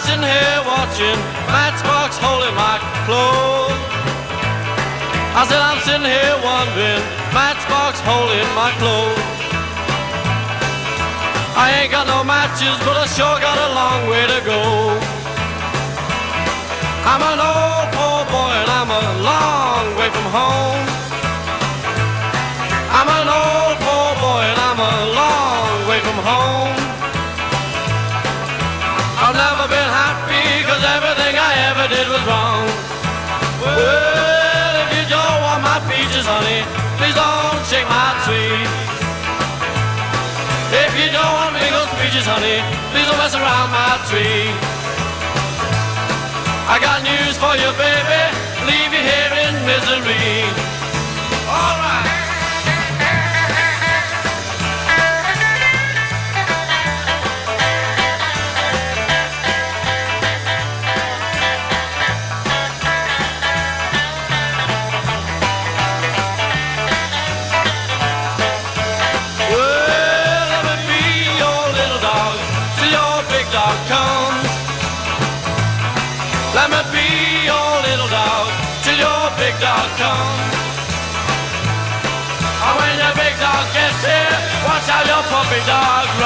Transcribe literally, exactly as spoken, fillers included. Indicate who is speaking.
Speaker 1: sitting here watching Matchbox holding my clothes. I said I'm sitting here wondering, Matchbox holding my clothes. I ain't got no matches, but I sure got a long way to go. I'm an old poor boy and I'm a long way from home. I'm an old poor boy and I'm a long way from home. I've never been happy cause everything I ever did was wrong. Well, if you don't want my peaches, honey, please don't shake my tree. If you don't want me those peaches, honey, please don't mess around my tree. I got news for you, baby, leave you here in misery. All right. Let me be your little dog till your big dog comes. And when your big dog gets here, watch out your puppy dog